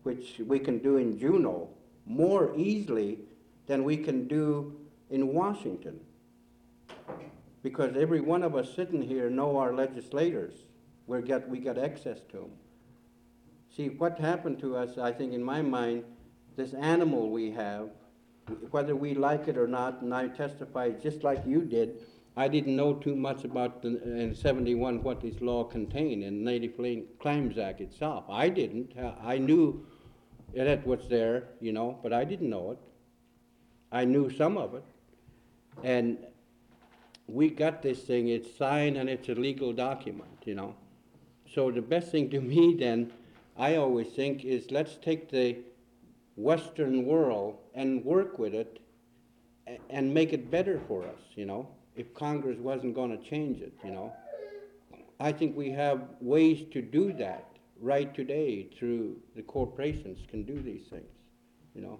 which we can do in Juneau more easily than we can do in Washington. Because every one of us sitting here know our legislators. We got access to them. See, what happened to us, I think in my mind, this animal we have, whether we like it or not, and I testified just like you did, I didn't know too much about in 71 what this law contained in the Native Claims Act itself. I didn't. I knew it was there, you know, but I didn't know it. I knew some of it. And we got this thing, it's signed and it's a legal document, you know. So the best thing to me then, I always think, is let's take the Western world and work with it and make it better for us, you know, if Congress wasn't going to change it, you know. I think we have ways to do that right today through the corporations can do these things, you know.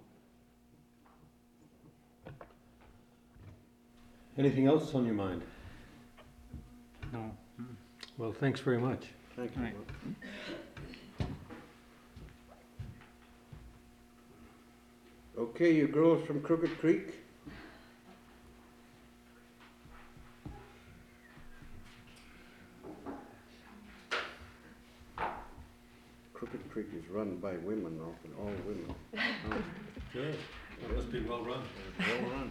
Anything else on your mind? No. Well, thanks very much. Thank you. Right. Okay, you girls from Crooked Creek? Crooked Creek is run by women, often all women. Good. That must be well run. Well run.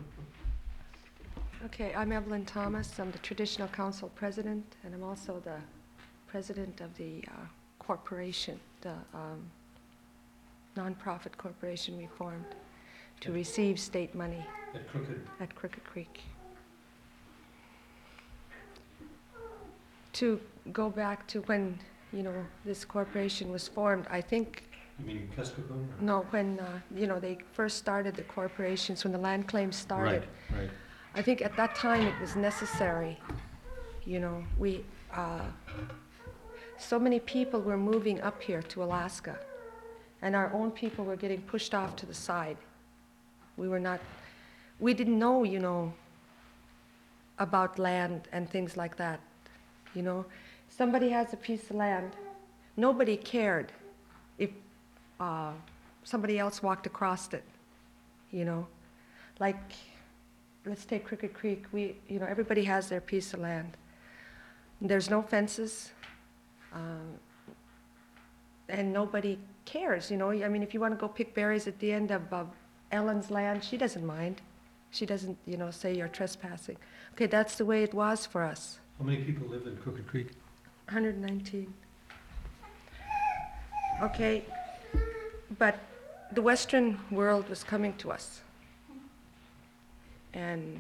Okay, I'm Evelyn Thomas. I'm the Traditional Council President, and I'm also the President of the corporation, the nonprofit corporation we formed to receive state money At Crooked Creek. To go back to when, you know, this corporation was formed, I think, You mean Kuskokwim? no, when, you know, they first started the corporations, when the land claims started. Right. I think at that time it was necessary. You know, so many people were moving up here to Alaska, and our own people were getting pushed off to the side. We didn't know, you know, about land and things like that. You know, somebody has a piece of land, nobody cared if somebody else walked across it, you know. Like, let's take Crooked Creek. You know, everybody has their piece of land. There's no fences, and nobody cares, you know. I mean, if you want to go pick berries at the end of Ellen's land, she doesn't mind. She doesn't, you know, say you're trespassing. Okay, that's the way it was for us. How many people live in Crooked Creek? 119. Okay, but the Western world was coming to us. And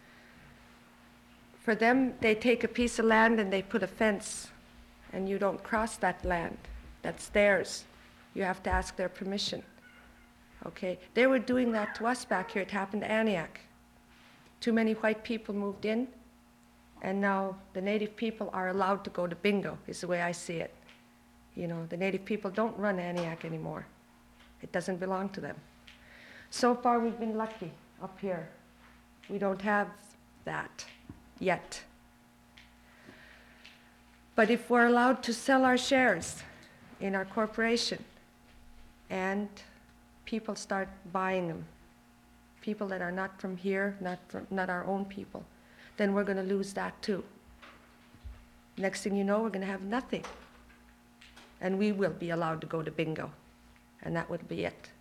for them, they take a piece of land and they put a fence, and you don't cross that land. That's theirs. You have to ask their permission. Okay, they were doing that to us back here. It happened to Aniak. Too many white people moved in, and now the Native people are allowed to go to bingo, is the way I see it. You know, the Native people don't run Aniak anymore. It doesn't belong to them. So far, we've been lucky up here. We don't have that yet. But if we're allowed to sell our shares in our corporation and people start buying them, people that are not from here, not our own people, then we're going to lose that too. Next thing you know, we're going to have nothing. And we will be allowed to go to bingo. And that would be it.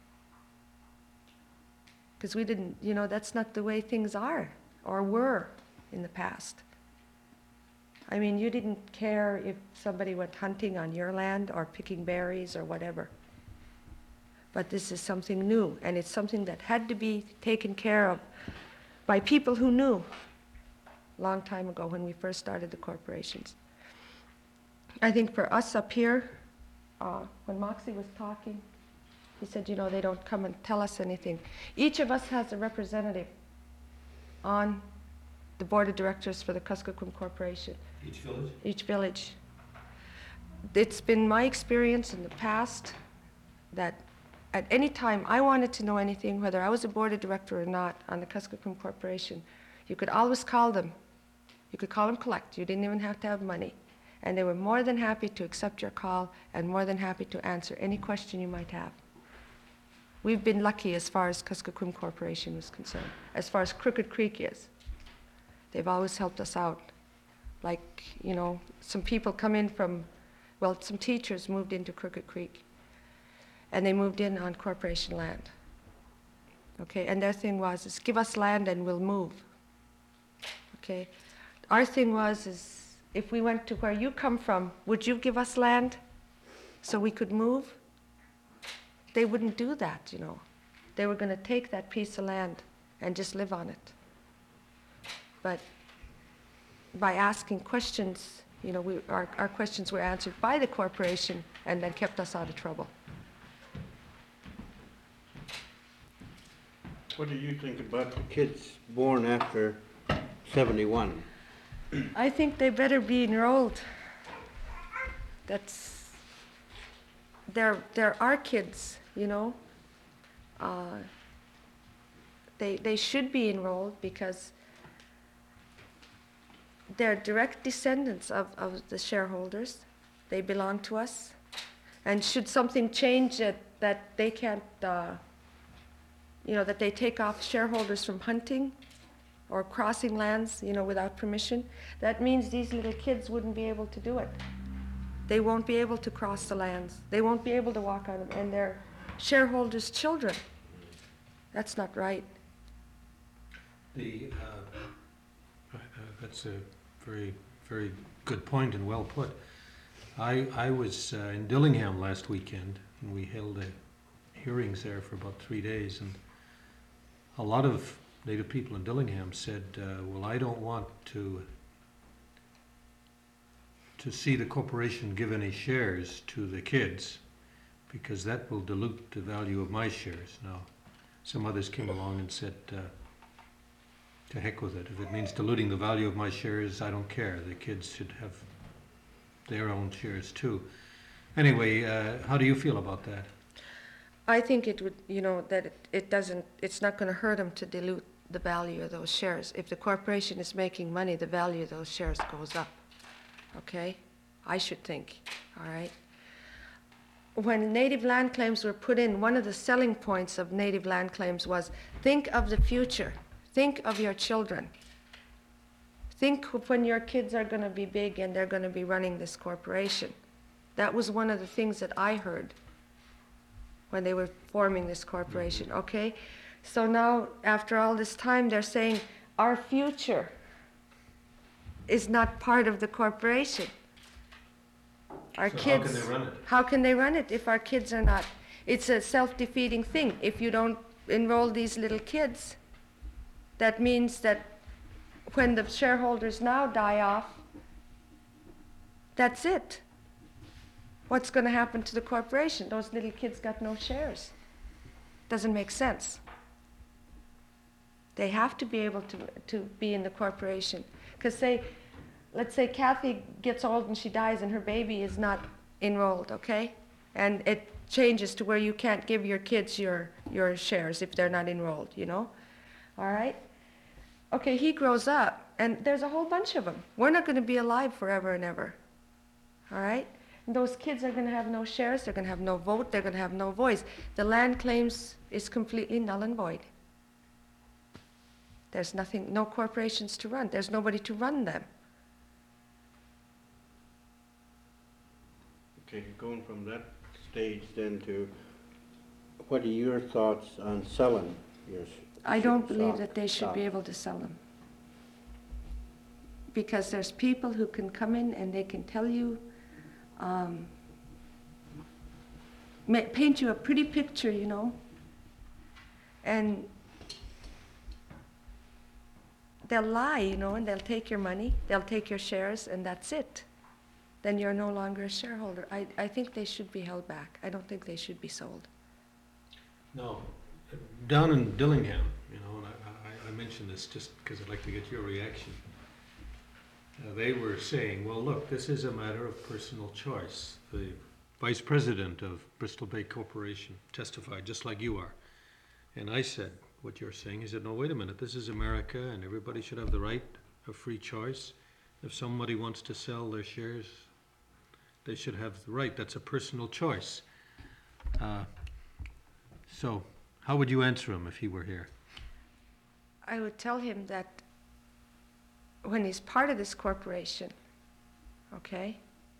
Because we didn't, you know, that's not the way things are or were in the past. I mean, you didn't care if somebody went hunting on your land or picking berries or whatever. But this is something new, and it's something that had to be taken care of by people who knew a long time ago when we first started the corporations. I think for us up here, when Moxie was talking, he said, you know, they don't come and tell us anything. Each of us has a representative on the board of directors for the Kuskokwim Corporation. Each village? Each village. It's been my experience in the past that at any time I wanted to know anything, whether I was a board of director or not on the Kuskokwim Corporation, you could always call them. You could call them collect. You didn't even have to have money. And they were more than happy to accept your call and more than happy to answer any question you might have. We've been lucky as far as Kuskokwim Corporation is concerned, as far as Crooked Creek is. They've always helped us out. Like, you know, some people come in from, well, some teachers moved into Crooked Creek, and they moved in on corporation land. Okay, and their thing was, is give us land and we'll move. Okay, our thing was, is if we went to where you come from, would you give us land so we could move? They wouldn't do that, you know. They were going to take that piece of land and just live on it. But by asking questions, you know, our questions were answered by the corporation and then kept us out of trouble. What do you think about the kids born after 71? I think they better be enrolled. They're our kids, you know. They should be enrolled because they're direct descendants of the shareholders. They belong to us. And should something change that they can't, you know, that they take off shareholders from hunting or crossing lands, you know, without permission, that means these little kids wouldn't be able to do it. They won't be able to cross the lands. They won't be able to walk on them, and they're shareholders' children. That's not right. That's a very, very good point and well put. I was in Dillingham last weekend, and we held hearings there for about 3 days, and a lot of Native people in Dillingham said, well, I don't want to see the corporation give any shares to the kids because that will dilute the value of my shares. Now, some others came along and said, to heck with it. If it means diluting the value of my shares, I don't care. The kids should have their own shares too. Anyway, how do you feel about that? I think it would, you know, that it's not going to hurt them to dilute the value of those shares. If the corporation is making money, the value of those shares goes up. Okay? I should think. All right? When native land claims were put in, one of the selling points of native land claims was think of the future. Think of your children. Think of when your kids are going to be big and they're going to be running this corporation. That was one of the things that I heard when they were forming this corporation. Okay? So now, after all this time, they're saying our future is not part of the corporation. Our So kids, how can they run it? how can they run it if our kids are not? It's a self-defeating thing. If you don't enroll these little kids, that means that when the shareholders now die off, that's it. What's going to happen to the corporation? Those little kids got no shares. Doesn't make sense. They have to be able to be in the corporation. Because let's say Kathy gets old and she dies and her baby is not enrolled, okay? And it changes to where you can't give your kids your shares if they're not enrolled, you know? All right? Okay, he grows up, and there's a whole bunch of them. We're not going to be alive forever and ever. All right? And those kids are going to have no shares, they're going to have no vote, they're going to have no voice. The land claims is completely null and void. There's nothing, no corporations to run. There's nobody to run them. Okay, going from that stage then to, what are your thoughts on selling your I don't believe stock- that they should stock? be able to sell them. Because there's people who can come in and they can tell you, paint you a pretty picture, you know, and they'll lie, you know, and they'll take your money, they'll take your shares, and that's it. Then you're no longer a shareholder. I think they should be held back. I don't think they should be sold. No. Down in Dillingham, you know, and I mention this just because I'd like to get your reaction. They were saying, well, look, this is a matter of personal choice. The vice president of Bristol Bay Corporation testified just like you are. And I said what you're saying. He said, no, wait a minute, this is America and everybody should have the right of free choice. If somebody wants to sell their shares, they should have the right. That's a personal choice. So, how would you answer him if he were here? I would tell him that when he's part of this corporation, okay,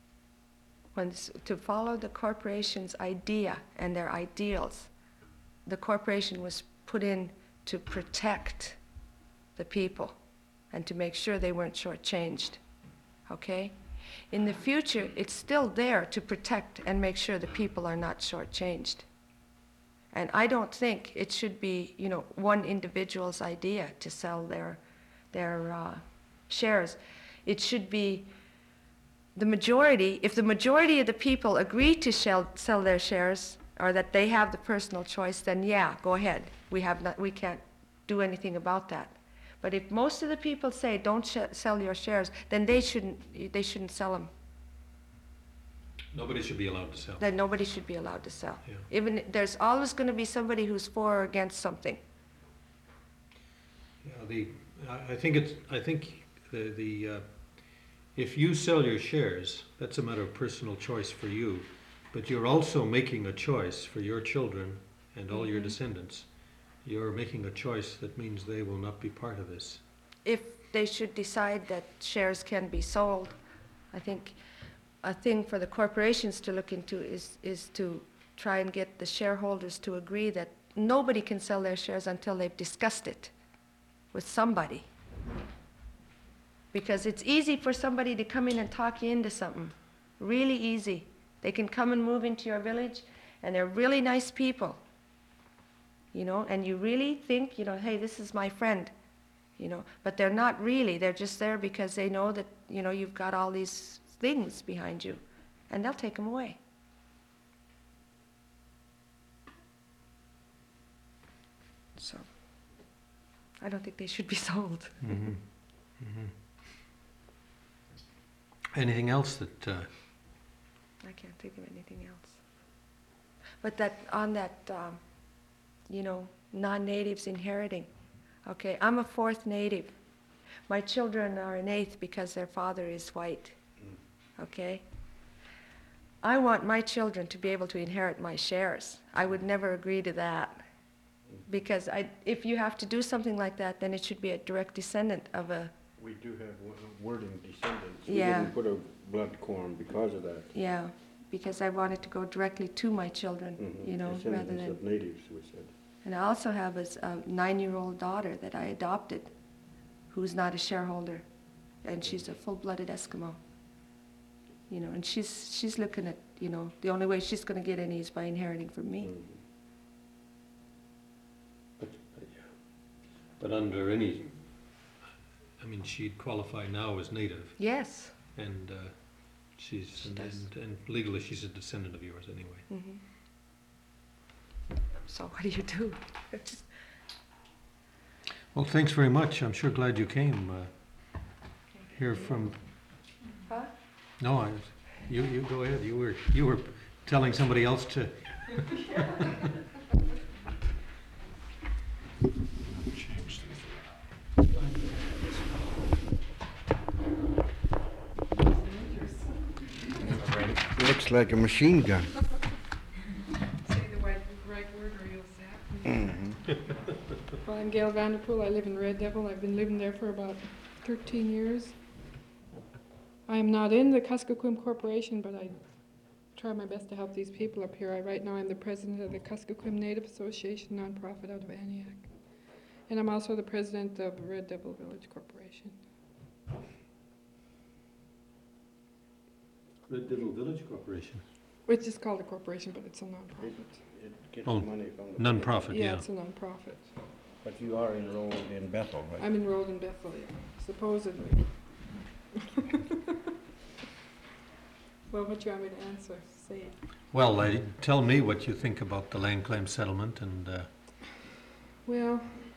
to follow the corporation's idea and their ideals, the corporation was put in to protect the people and to make sure they weren't shortchanged, okay? In the future, it's still there to protect and make sure the people are not shortchanged. And I don't think it should be, one individual's idea to sell their shares. It should be the majority. If the majority of the people agree to sell their shares, or that they have the personal choice, then yeah, go ahead. We can't do anything about that. But if most of the people say don't sell your shares, then they shouldn't sell them. Nobody should be allowed to sell. Then nobody should be allowed to sell. Yeah. Even there's always going to be somebody who's for or against something. Yeah, I think if you sell your shares, that's a matter of personal choice for you, but you're also making a choice for your children and all your descendants. You're making a choice that means they will not be part of this. If they should decide that shares can be sold, I think a thing for the corporations to look into is to try and get the shareholders to agree that nobody can sell their shares until they've discussed it with somebody. Because it's easy for somebody to come in and talk you into something. Really easy. They can come and move into your village, and they're really nice people. And you really think, hey, this is my friend. But they're not really. They're just there because they know that, you've got all these things behind you, and they'll take them away. So, I don't think they should be sold. Mm-hmm. Mm-hmm. Anything else that... I can't think of anything else. But on that, non-natives inheriting. Okay, I'm a fourth native. My children are an eighth because their father is white. Okay? I want my children to be able to inherit my shares. I would never agree to that. Because if you have to do something like that, then it should be a direct descendant of a... We do have wording descendants. Yeah. We didn't put a blood quorum because of that. Yeah, because I want it to go directly to my children, rather Descendants than... of natives, we said. And I also have a 9-year-old daughter that I adopted, who's not a shareholder, and she's a full-blooded Eskimo. And she's looking at, the only way she's going to get any is by inheriting from me. But under any... she'd qualify now as native, Yes. and She does. and legally she's a descendant of yours anyway. Mm-hmm. So what do you do? Well, thanks very much. I'm sure glad you came. Hear from... Huh? No, you go ahead. You were telling somebody else to... Looks like a machine gun. Say the right word or you'll zap me. Well, I'm Gail Vanderpool. I live in Red Devil. I've been living there for about 13 years. I'm not in the Kuskokwim Corporation, but I try my best to help these people up here. Right now I'm the president of the Kuskokwim Native Association, nonprofit out of Aniak. And I'm also the president of Red Devil Village Corporation. Red Devil Village Corporation. Which is called a corporation, but it's a nonprofit. It gets Oh, money from the... Non-profit, yeah. It's a nonprofit. But you are enrolled in Bethel, right? I'm enrolled in Bethel, yeah, supposedly. Well, what do you want me to answer? Say it. Well, tell me what you think about the land claim settlement and... Well,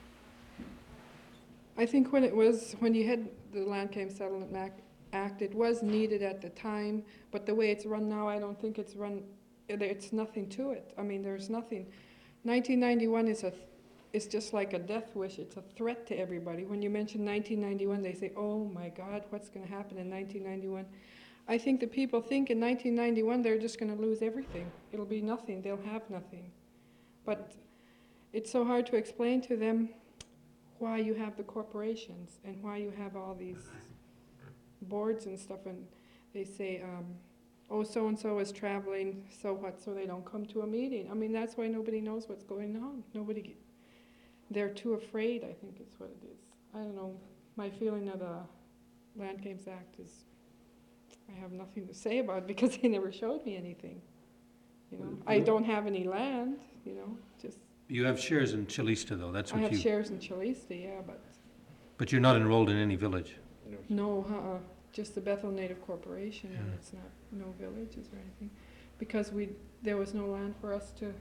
I think when you had the Land Claim Settlement Act, it was needed at the time, but the way it's run now, I don't think it's run, it's nothing to it. There's nothing. 1991 is just like a death wish. It's a threat to everybody. When you mention 1991, they say, oh my God, what's going to happen in 1991? I think the people think in 1991 they're just going to lose everything. It'll be nothing. They'll have nothing. But it's so hard to explain to them why you have the corporations and why you have all these boards and stuff. And they say, oh, so-and-so is traveling, so what, so they don't come to a meeting. I mean, that's why nobody knows what's going on. They're too afraid, I think is what it is. I don't know. My feeling of the Land Claims Act is I have nothing to say about it because they never showed me anything. You know, I don't have any land, you know, just. You have shares in Chilista, though, that's I what have you... shares in Chilista, yeah, but But you're not enrolled in any village? no, just the Bethel Native Corporation, and Yeah. it's not, no villages or anything. Because there was no land for us to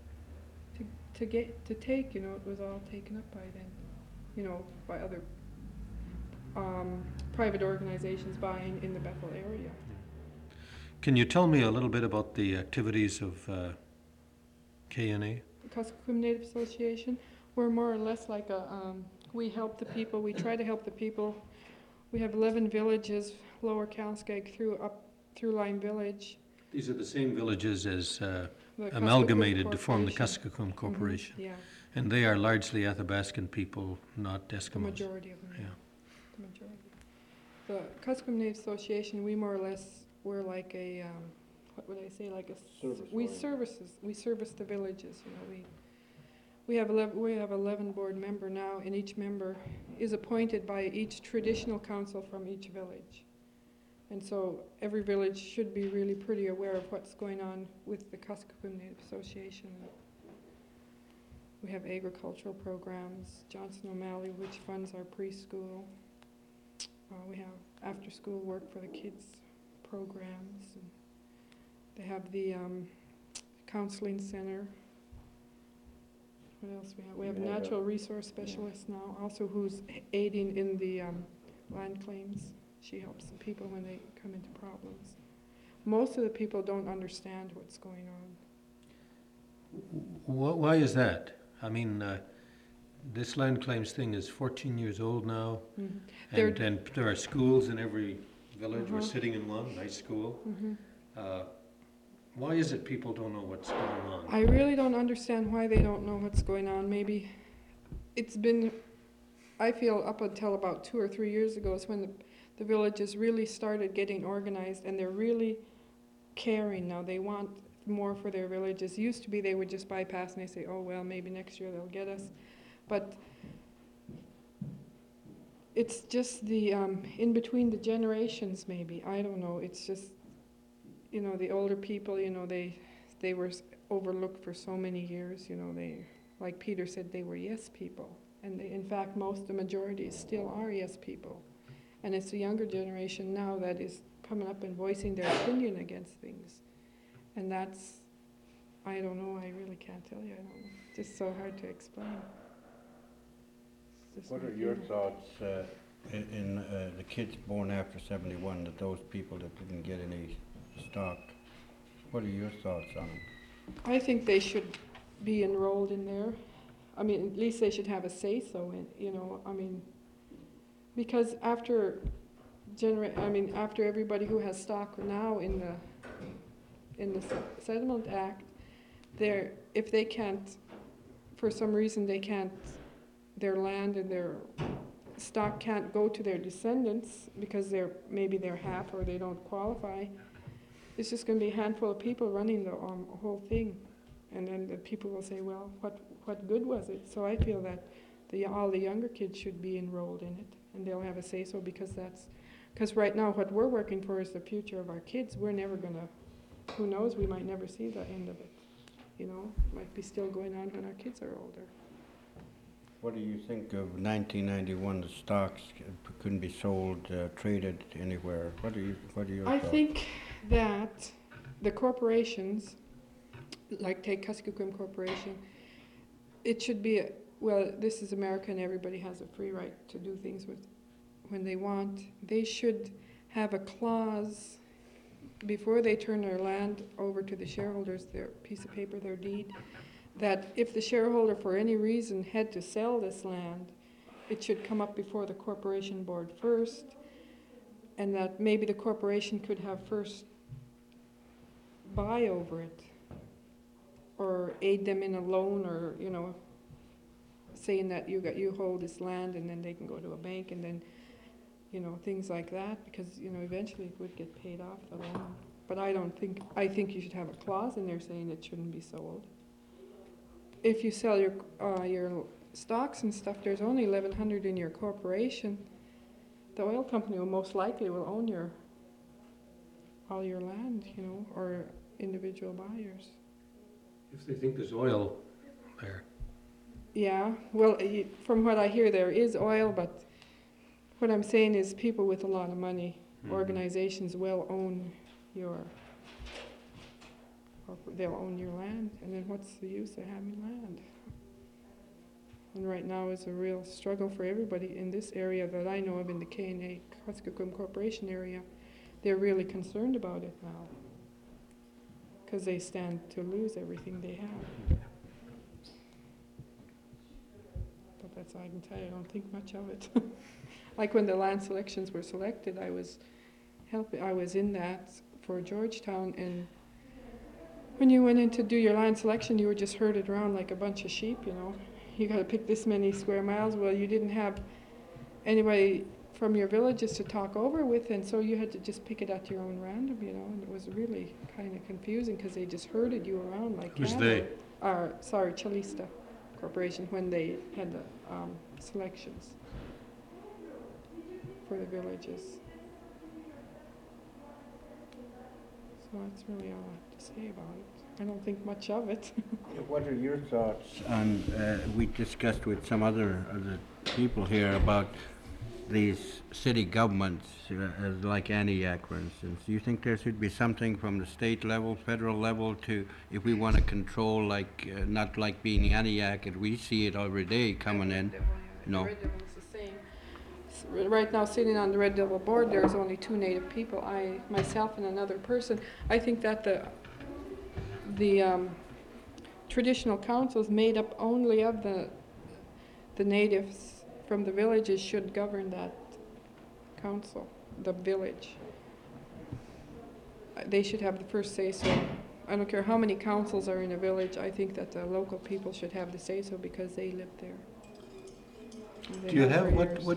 take, you know, it was all taken up by then, you know, by other private organizations buying in the Bethel area. Can you tell me a little bit about the activities of KNA? The Kuskokwim Native Association, we're more or less like we help the people, we try to help the people. We have 11 villages, Lower Calskag through Lime Village. These are the same villages as the amalgamated Kuskokwim to form the Corporation. Kuskokwim Corporation. Yeah, And they are largely Athabascan people, not the Eskimos. majority of them, Yeah. the majority. The Kuskokwim Native Association, we more or less, we're like a, what would I say, like a, we service the villages, you know, we have 11 board member now, and each member is appointed by each traditional council from each village. And so every village should be really pretty aware of what's going on with the Kuskokwim Native Association. We have agricultural programs, Johnson O'Malley, which funds our preschool. We have after-school work for the kids programs. And they have the counseling center. What else we have? We have a natural resource specialist now, also who's aiding in the land claims. She helps the people when they come into problems. Most of the people don't understand what's going on. Why is that? I mean, this land claims thing is 14 years old now, and there are schools in every village. We're sitting in one, nice school. Why is it people don't know what's going on? I really don't understand why they don't know what's going on. Maybe it's been, I feel up until about 2 or 3 years ago is when the villages really started getting organized, and they're really caring now. They want more for their villages. Used to be they would just bypass and they say, oh well, maybe next year they'll get us. But it's just the in between the generations, maybe, I don't know. It's just, you know, the older people, you know, they were overlooked for so many years, you know. They, like Peter said, they were yes people, and in fact the majority still are yes people. And it's the younger generation now that is coming up and voicing their opinion against things. And that's, I don't know, I really can't tell you, I don't know. It's just so hard to explain. What are your thoughts in the kids born after 71, that those people that didn't get any stock? What are your thoughts on them? I think they should be enrolled in there. I mean, at least they should have a say-so in, you know, I mean, because after everybody who has stock now in the Settlement Act, if they can't, for some reason they can't, their land and their stock can't go to their descendants because maybe they're half or they don't qualify, it's just going to be a handful of people running the whole thing. And then the people will say, well, what good was it? So I feel that all the younger kids should be enrolled in it, and they'll have a say-so, because right now what we're working for is the future of our kids. We're never going to, who knows, we might never see the end of it. You know, might be still going on when our kids are older. What do you think of 1991? The stocks couldn't be sold, traded anywhere. What are your thoughts? I think that the corporations, like take Kuskokwim Corporation, it should be, well, this is America and everybody has a free right to do things when they want. They should have a clause before they turn their land over to the shareholders, their piece of paper, their deed, that if the shareholder for any reason had to sell this land, it should come up before the corporation board first, and that maybe the corporation could have first buy over it, or aid them in a loan, or, you know, saying that you hold this land, and then they can go to a bank, and then, you know, things like that, because, you know, eventually it would get paid off, the loan. But I think you should have a clause in there saying it shouldn't be sold. If you sell your stocks and stuff, there's only 1,100 in your corporation. The oil company will most likely own all your land, you know, or individual buyers. If they think there's oil there. Yeah, well, from what I hear, there is oil, but what I'm saying is people with a lot of money, organizations will own they'll own your land, and then what's the use of having land? And right now is a real struggle for everybody in this area that I know of, in the K&A Kuskokwim Corporation area. They're really concerned about it now, because they stand to lose everything they have. But that's all I can tell you. I don't think much of it. Like when the land selections were selected, I was in that for Georgetown, and when you went in to do your land selection, you were just herded around like a bunch of sheep, you know. You got to pick this many square miles. Well, you didn't have anybody from your villages to talk over with, and so you had to just pick it at your own random, you know. And it was really kind of confusing, because they just herded you around like Who's cattle. they? Chalista Corporation, when they had the selections for the villages. So that's really all I have to say about it. I don't think much of it. What are your thoughts on, we discussed with some other people here about these city governments, like Antioch, for instance. Do you think there should be something from the state level, federal level, to, if we want to control, like, not like being Antioch, and we see it every day coming in, you know? The Red Devil is the same. Right now, sitting on the Red Devil board, there's only 2 Native people, myself and another person. I think that the traditional councils made up only of the natives from the villages should govern that council, the village. They should have the first say-so. I don't care how many councils are in a village, I think that the local people should have the say-so, because they live there. Do you have, what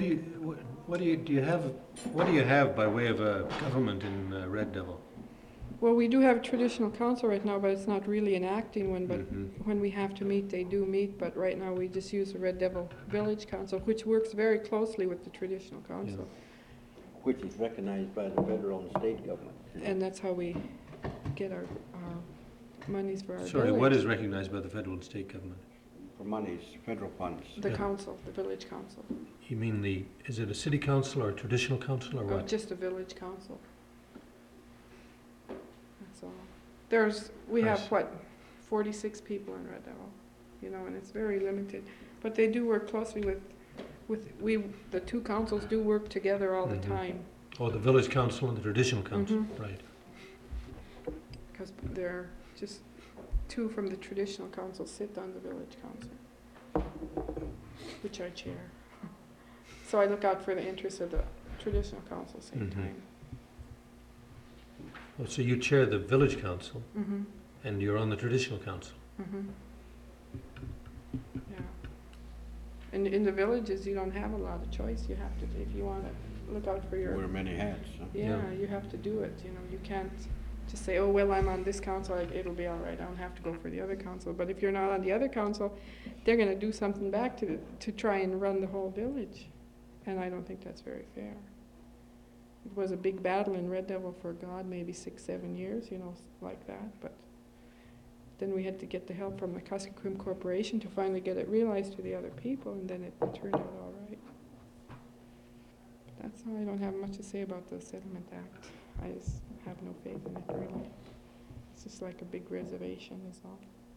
do you have by way of a government in Red Devil? Well, we do have a traditional council right now, but it's not really an acting one, but when we have to meet, they do meet, but right now we just use the Red Devil Village Council, which works very closely with the traditional council. Which is recognized by the federal and state government. And that's how we get our monies for our Sorry, village. what is recognized by the federal and state government? For monies, federal funds. The council, the village council. You mean is it a city council or a traditional council or what? Just a village council. That's all. We have, Nice. 46 people in Red Devil, you know, and it's very limited. But they do work closely the 2 councils do work together all the time. Oh, the village council and the traditional council, right. Because they're just 2 from the traditional council sit on the village council, which I chair. So I look out for the interests of the traditional council at the same time. Oh, so you chair the village council Mm-hmm. and you're on the traditional council. Mm-hmm. Yeah. And in the villages, you don't have a lot of choice. You have to, if you want to look out for your... Wear many hats. So. Yeah, you have to do it, you know. You can't just say, oh, well, I'm on this council, it'll be all right. I don't have to go for the other council. But if you're not on the other council, they're going to do something back to try and run the whole village. And I don't think that's very fair. It was a big battle in Red Devil for, God, maybe 6-7 years, you know, like that. But then we had to get the help from the Kuskokwim Corporation to finally get it realized to the other people, and then it turned out all right. That's all. I don't have much to say about the Settlement Act. I just have no faith in it, really. It's just like a big reservation is all.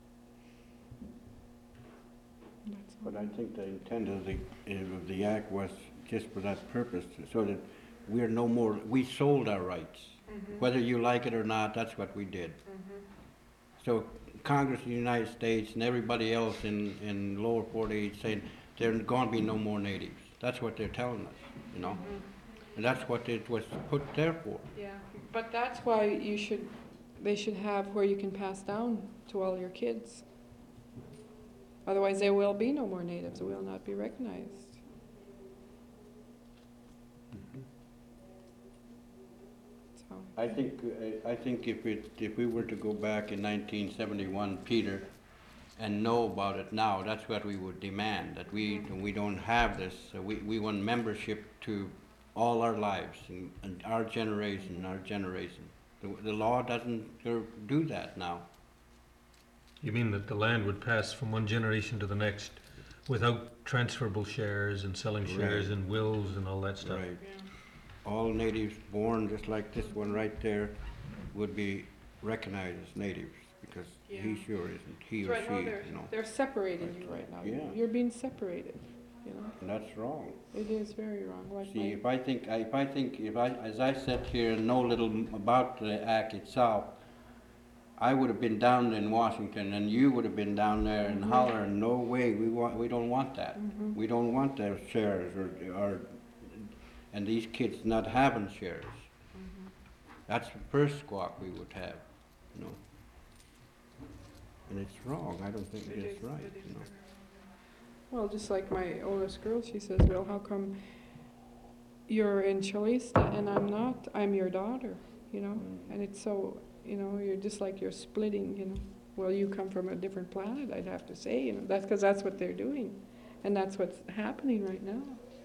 That's all. But I think the intent of the act was just for that purpose, so that we're no more, we sold our rights. Whether you like it or not, that's what we did. So Congress of the United States and everybody else in lower 48 saying there's going to be no more natives. That's what they're telling us, you know. And that's what it was put there for. Yeah, but that's why they should have where you can pass down to all your kids. Otherwise, there will be no more natives, will not be recognized. So, I think if we were to go back in 1971, Peter, and know about it now, that's what we would demand, that we don't have this, we want membership to all our lives, and our generation. The law doesn't do that now. You mean that the land would pass from one generation to the next without transferable shares and selling shares Right. and wills and all that stuff? Right. yeah. All natives born, just like this one right there, would be recognized as natives, because he Yeah. sure isn't, he or Right now, she, they're, you know, they're separating you right now. Yeah. You're being separated, you know. and that's wrong. It is very wrong. Like See, my- as I sit here and know little about the act itself, I would have been down in Washington, and you would have been down there and hollering, no way, we don't want that. Mhm. We don't want their shares, and these kids not having shares. Mhm. That's the first squawk we would have, you know. And it's wrong, I don't think It it's is- right, it is you know. very wrong. Well, just like my oldest girl, she says, well, how come you're in Chalista and I'm not? I'm your daughter, you know? And it's so, you know, you're just like you're splitting, you know. Well, you come from a different planet, I'd have to say, you know. That's because that's what they're doing. And that's what's happening right now.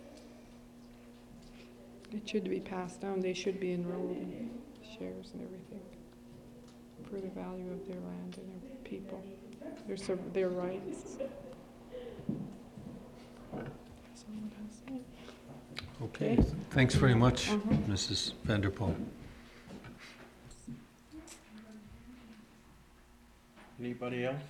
It should be passed down. They should be enrolled in shares and everything for the value of their land and their people, their rights. That's all I can say. Okay, Okay. thanks very much, Uh-huh. Mrs. Vanderpool. Anybody else?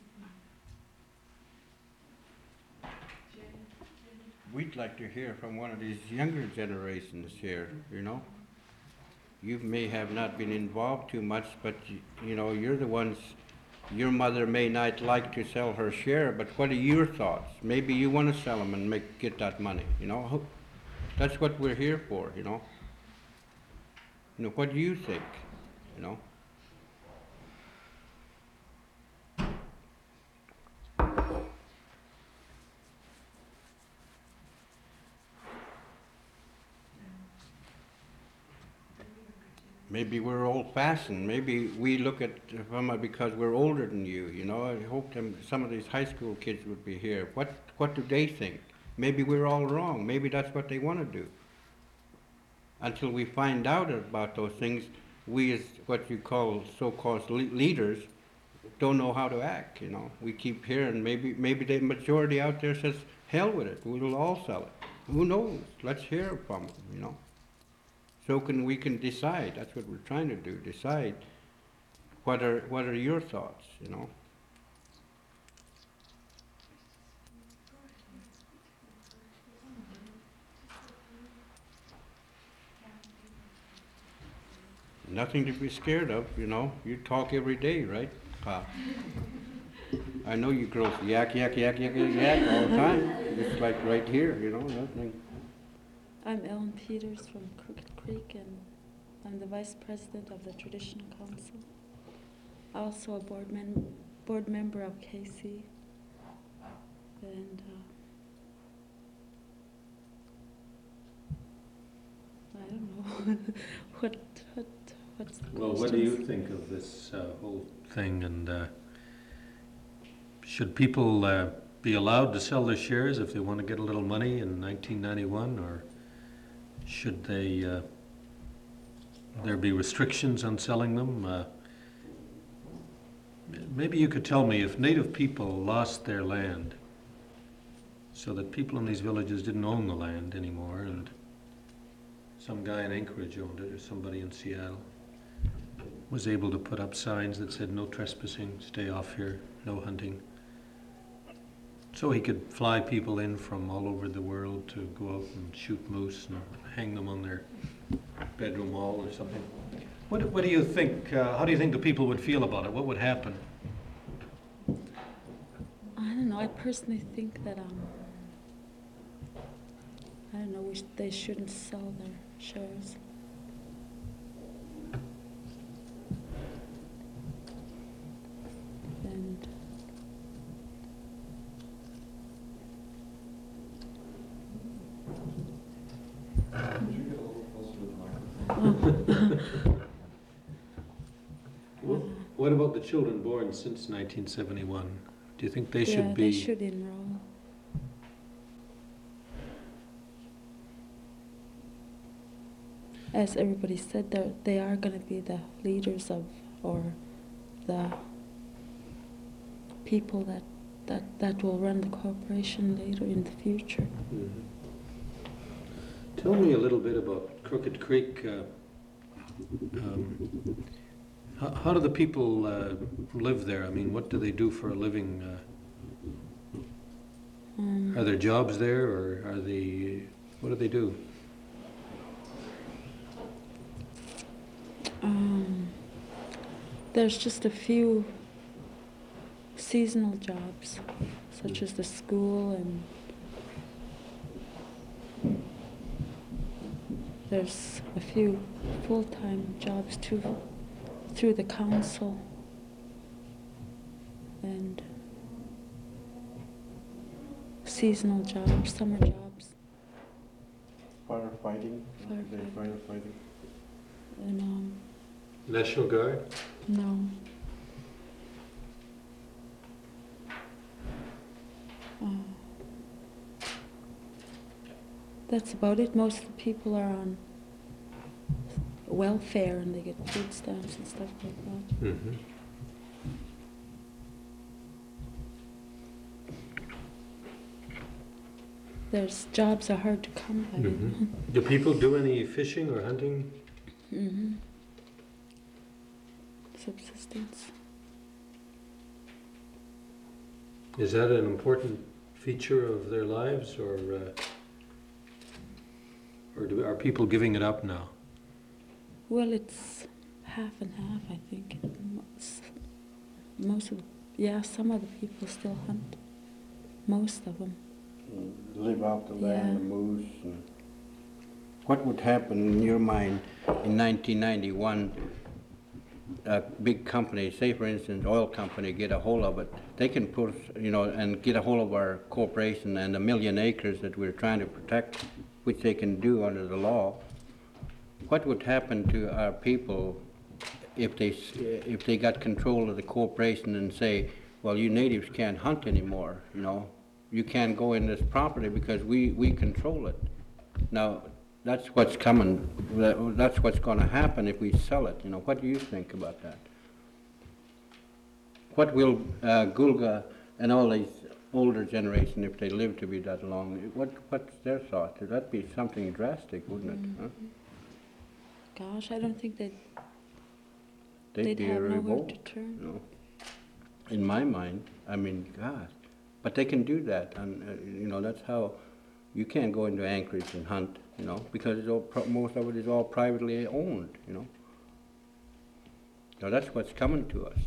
We'd like to hear from one of these younger generations here, you know? You may have not been involved too much, but you know, you're the ones, your mother may not like to sell her share, but what are your thoughts? Maybe you want to sell them and get that money, you know? That's what we're here for, you know? You know, what do you think, you know? Maybe we're old-fashioned. Maybe we look at from because we're older than you. You know, I hope some of these high school kids would be here. What do they think? Maybe we're all wrong. Maybe that's what they want to do. Until we find out about those things, we as what you call so-called leaders don't know how to act. You know, we keep hearing maybe the majority out there says, "Hell with it. We'll all sell it." Who knows? Let's hear from them. You know. So we can decide. That's what we're trying to do. Decide what are your thoughts, you know? Nothing to be scared of, you know. You talk every day, right? I know you girls yak all the time. Just like right here, you know, nothing. I'm Ellen Peters from Crooked Creek, and I'm the Vice President of the Traditional Council. Also a board member of KC. And I don't know what's the Well, what do you questions? think of this whole thing, and should people be allowed to sell their shares if they want to get a little money in 1991, or should there be restrictions on selling them? Maybe you could tell me if Native people lost their land so that people in these villages didn't own the land anymore, and some guy in Anchorage owned it, or somebody in Seattle was able to put up signs that said no trespassing, stay off here, no hunting. So he could fly people in from all over the world to go out and shoot moose and hang them on their bedroom wall or something. What do you think, how do you think the people would feel about it? What would happen? I don't know. I personally think that I don't know. They shouldn't sell shares. And What about the children born since 1971? Do you think they should yeah, be? they should enroll. As everybody said, they are going to be the leaders of, or the people that will run the corporation later in the future. Mhm. Tell me a little bit about Crooked Creek. How do the people live there? I mean, what do they do for a living? Are there jobs there, or are they? What do they do? There's just a few seasonal jobs, such as the school, and there's a few full-time jobs too through the council, and seasonal jobs, summer jobs, Firefighting? Firefighting. Firefighting. and National Guard? no. That's about it. Most of the people are on welfare and they get food stamps and stuff like that. Mm-hmm. There's jobs are hard to come by. Mm-hmm. Do people do any fishing or hunting? Mm-hmm. Subsistence. Is that an important feature of their lives, or are people giving it up now? Well, it's half and half, I think. Most of some of the people still hunt. Most of them. Live out the land, Yeah. the moose. And what would happen in your mind in 1991? A big company, say for instance, oil company, get a hold of it. They can put, and get a hold of our corporation and 1 million acres that we're trying to protect, which they can do under the law. What would happen to our people if they got control of the corporation and say, well, you natives can't hunt anymore, you can't go in this property because we control it. Now, that's what's coming, that's what's gonna happen if we sell it, What do you think about that? What will Gulga and all these older generation, if they live to be that long, what's their thought? That'd be something drastic, wouldn't it? Huh? Gosh, I don't think they'd Be a have nowhere revolt, to turn. In my mind, God. But they can do that, and that's how you can't go into Anchorage and hunt, because it's all most of it is all privately owned, So that's what's coming to us,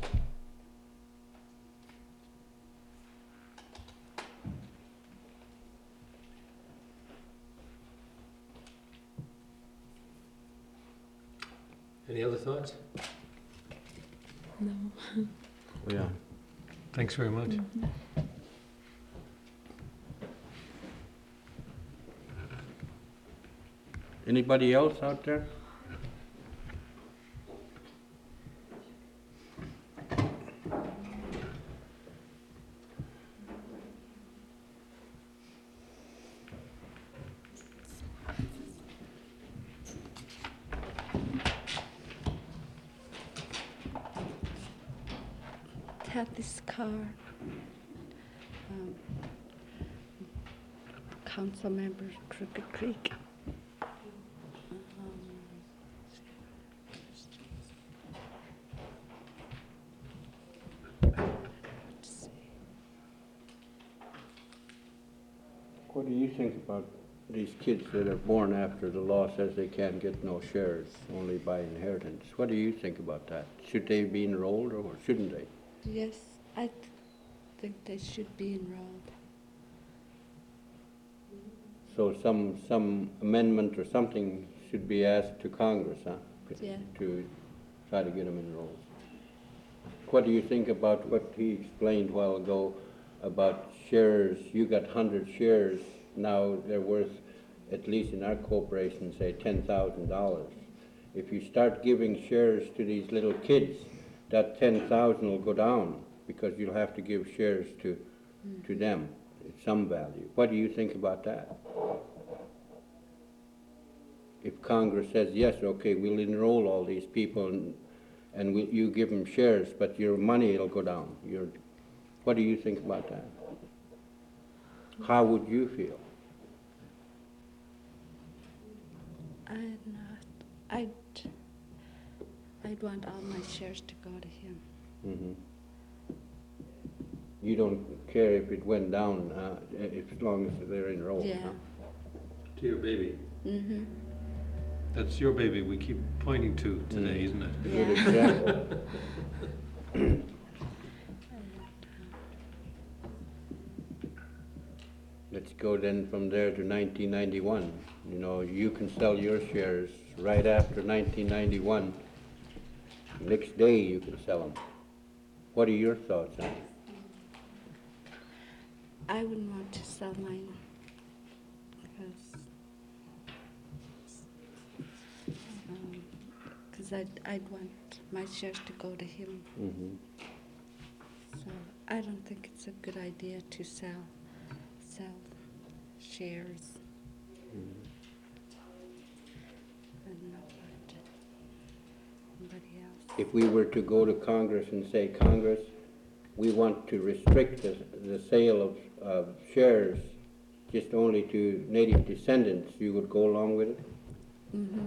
Any other thoughts? No. Yeah. Thanks very much. Anybody else out there? Had this car, council member Crooked Creek. What do you think about these kids that are born after the law says they can't get no shares, only by inheritance? What do you think about that? Should they be enrolled or shouldn't they? Yes, I think they should be enrolled. So some amendment or something should be asked to Congress, huh? Yeah. To try to get them enrolled. What do you think about what he explained a while ago about shares? You got 100 shares, now they're worth, at least in our corporation, say $10,000. If you start giving shares to these little kids, that 10,000 will go down because you'll have to give shares to them at some value. What do you think about that? If Congress says, yes, okay, we'll enroll all these people and you give them shares, but your money will go down. What do you think about that? How would you feel? I'd want all my shares to go to him. Mm-hmm. You don't care if it went down, as long as they're enrolled, Yeah. huh? To your baby. Mm-hmm. That's your baby we keep pointing to today, isn't it? Good Yeah. example. Let's go then from there to 1991. You know, you can sell your shares right after 1991. Next day you can sell them. What are your thoughts on it? I wouldn't want to sell mine because I'd want my shares to go to him. Mm-hmm. So I don't think it's a good idea to sell shares. I don't know about anybody else. If we were to go to Congress and say, Congress, we want to restrict the sale of shares just only to native descendants, you would go along with it? Mm-hmm.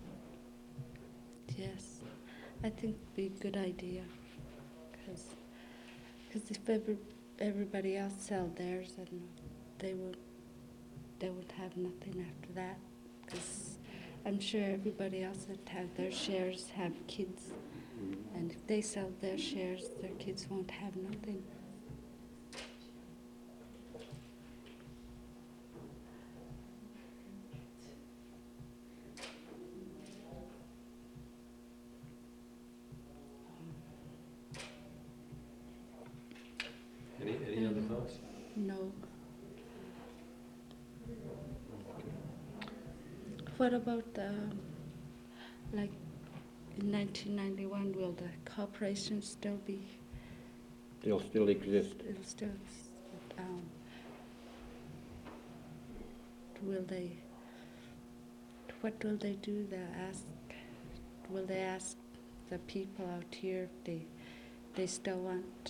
Yes, I think it'd be a good idea, because if everybody else sell theirs, and they would have nothing after that, because I'm sure everybody else that have their shares have kids, and if they sell their shares, their kids won't have nothing. Any other thoughts? No. What about like in 1991? Will the corporation still be? They'll still exist. It'll still. Will they? What will they do? Will they ask the people out here if they still want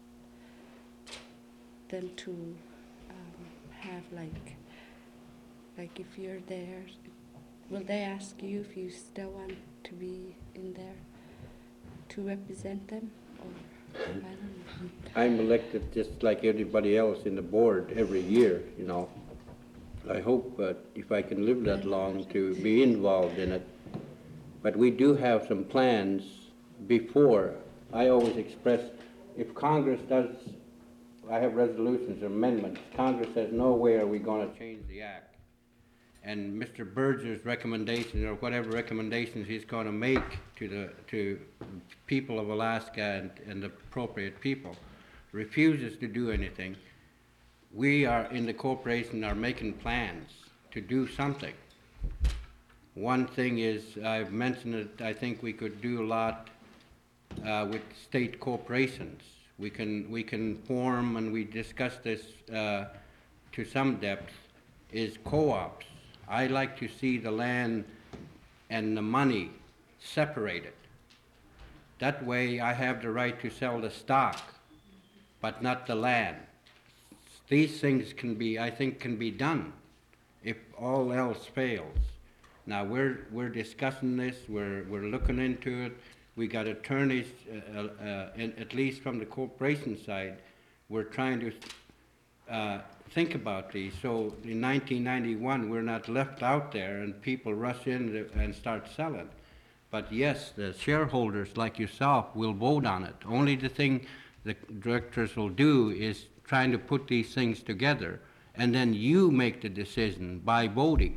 them to have like if you're there? Will they ask you if you still want to be in there to represent them? Or I don't know. I'm elected just like everybody else in the board every year, you know. I hope if I can live that long to be involved in it. But we do have some plans before. I always express, if Congress does, I have resolutions or amendments, Congress says, no way are we going to change the act. And Mr. Berger's recommendations, or whatever recommendations he's going to make to people of Alaska and the appropriate people, refuses to do anything. We are in the corporation are making plans to do something. One thing is, I've mentioned it, I think we could do a lot with state corporations. We can form, and we discussed this to some depth, is co-ops. I like to see the land and the money separated. That way I have the right to sell the stock, but not the land. These things I think can be done if all else fails. Now we're discussing this, we're looking into it. We got attorneys, at least from the corporation side, we're trying to think about these. So in 1991, we're not left out there and people rush in and start selling. But yes, the shareholders like yourself will vote on it. Only the thing the directors will do is trying to put these things together and then you make the decision by voting.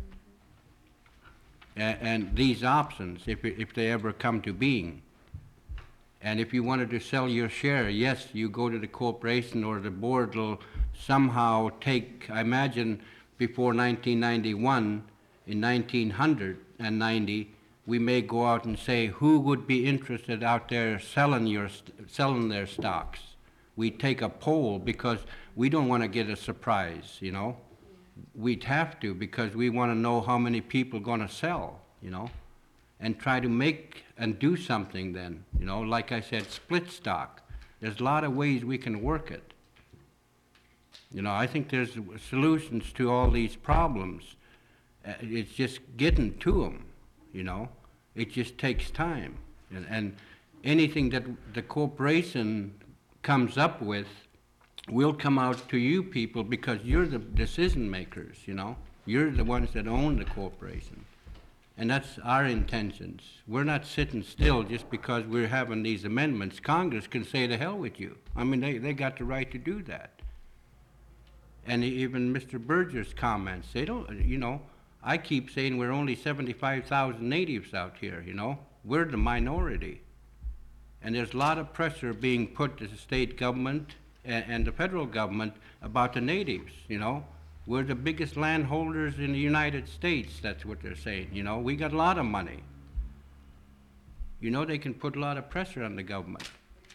And these options, if they ever come to being. And if you wanted to sell your share, yes, you go to the corporation, or the board will somehow take, I imagine before 1991, in 1990, we may go out and say, who would be interested out there selling their stocks? We take a poll because we don't want to get a surprise, you know. We'd have to, because we want to know how many people are going to sell, you know, and try to make and do something then, you know. Like I said, split stock. There's a lot of ways we can work it. You know, I think there's solutions to all these problems. It's just getting to them, you know. It just takes time. And anything that the corporation comes up with will come out to you people, because you're the decision makers, you know. You're the ones that own the corporation. And that's our intentions. We're not sitting still just because we're having these amendments. Congress can say to hell with you. I mean, they got the right to do that. And even Mr. Berger's comments, they don't, you know, I keep saying we're only 75,000 natives out here, you know. We're the minority. And there's a lot of pressure being put to the state government and the federal government about the natives, you know. We're the biggest landholders in the United States, that's what they're saying, you know. We got a lot of money. You know, they can put a lot of pressure on the government.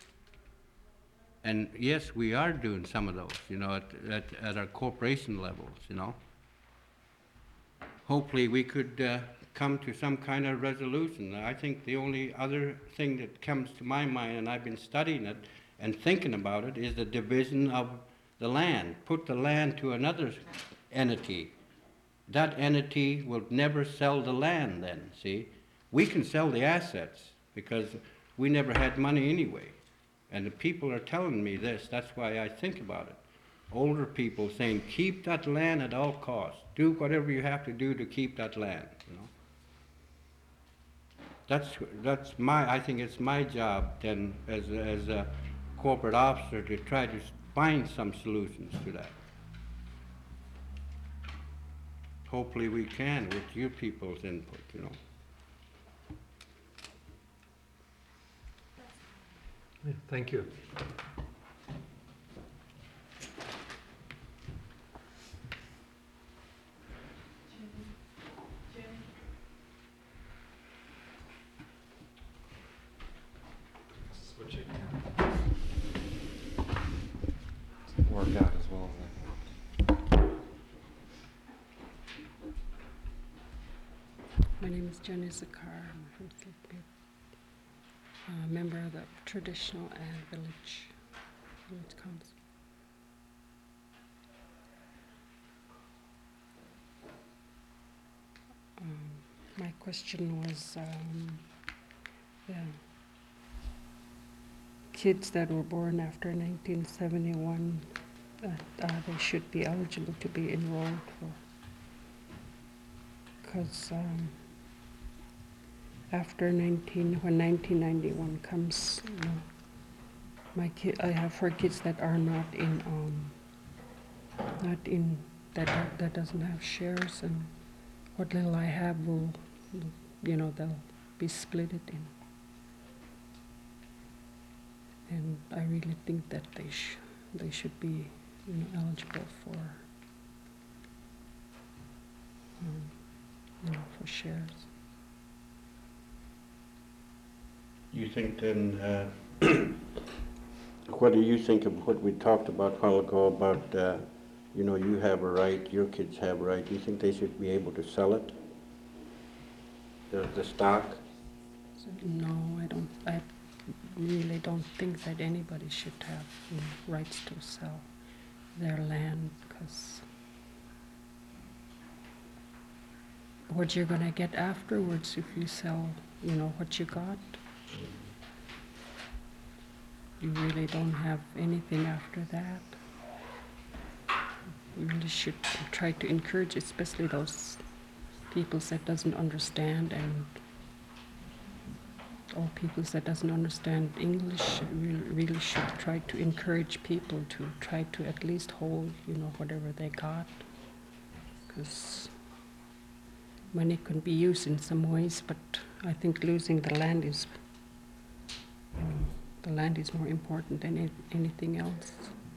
And yes, we are doing some of those, you know, at our corporation levels, you know. Hopefully we could come to some kind of resolution. I think the only other thing that comes to my mind, and I've been studying it and thinking about it, is the division of the land. Put the land to another entity. That entity will never sell the land then, see? We can sell the assets because we never had money anyway. And the people are telling me this, that's why I think about it. Older people saying, keep that land at all costs. Do whatever you have to do to keep that land, you know. That's my, I think it's my job then as a corporate officer to try to find some solutions to that. Hopefully we can with you people's input, you know. Yeah, thank you. Switching. Work out as well. My name is Jenny Zakar. I'm from Sleepy. A member of the Traditional and Village Council. My question was, the kids that were born after 1971, they should be eligible to be enrolled for, because after when 1991 comes, you know, I have 4 kids that are not in, that doesn't have shares, and what little I have will, you know, they'll be split it in. And I really think that they should be, you know, eligible for, you know, for shares. You think then, what do you think of what we talked about a while ago about, you know, you have a right, your kids have a right. Do you think they should be able to sell it? The stock? So, no, I really don't think that anybody should have, you know, rights to sell their land, because what you're gonna get afterwards if you sell, you know, what you got, you really don't have anything after that. You really should try to encourage, especially those people that doesn't understand, and all peoples that doesn't understand English really should try to encourage people to try to at least hold, whatever they got, because money can be used in some ways, but I think losing the land is, the land is more important than anything else.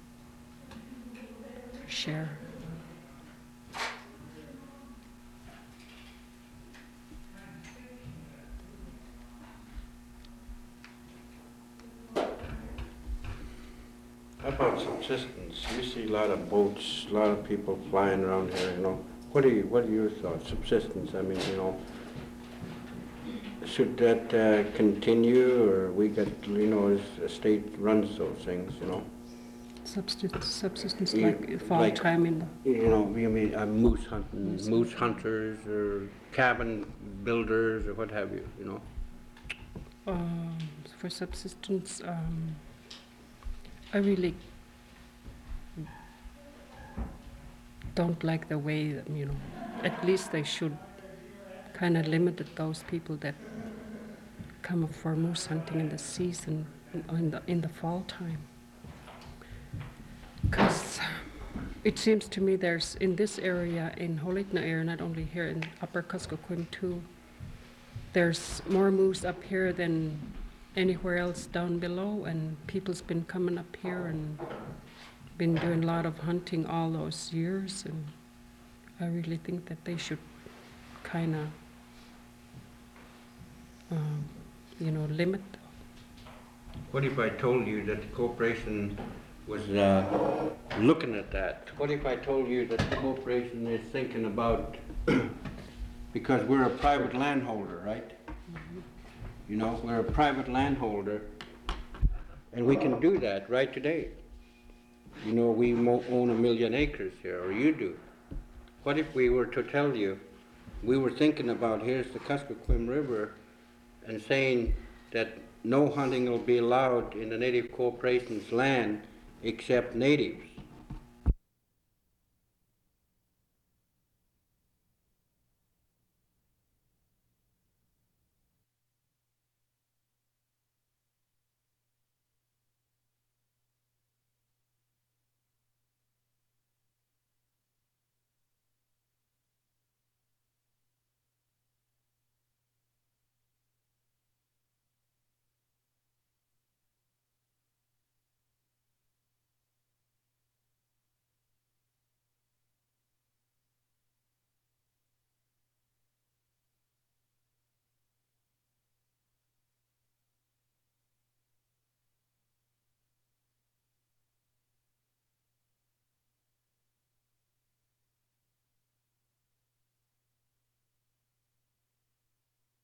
Share. How about subsistence? You see a lot of boats, a lot of people flying around here, What are your thoughts? Subsistence, I mean, should that continue, or we get, as the state runs those things, Subsistence You- like fall like- time in the You mean moose hunting, moose hunters, or cabin builders, or what have you, for subsistence, I really don't like the way that, at least they should kind of limit those people that come up for moose hunting in the season, in the fall time. Because it seems to me there's, in this area, in Holikna area, not only here in Upper Kuskokwim too, there's more moose up here than anywhere else down below, and people's been coming up here and been doing a lot of hunting all those years, and I really think that they should kind of, limit. What if I told you that the corporation was looking at that? What if I told you that the corporation is thinking about, because we're a private landholder, right? We're a private landholder, and we can do that right today. We own 1 million acres here, or you do. What if we were to tell you, we were thinking about, here's the Kuskokwim River, and saying that no hunting will be allowed in the Native Corporation's land except natives.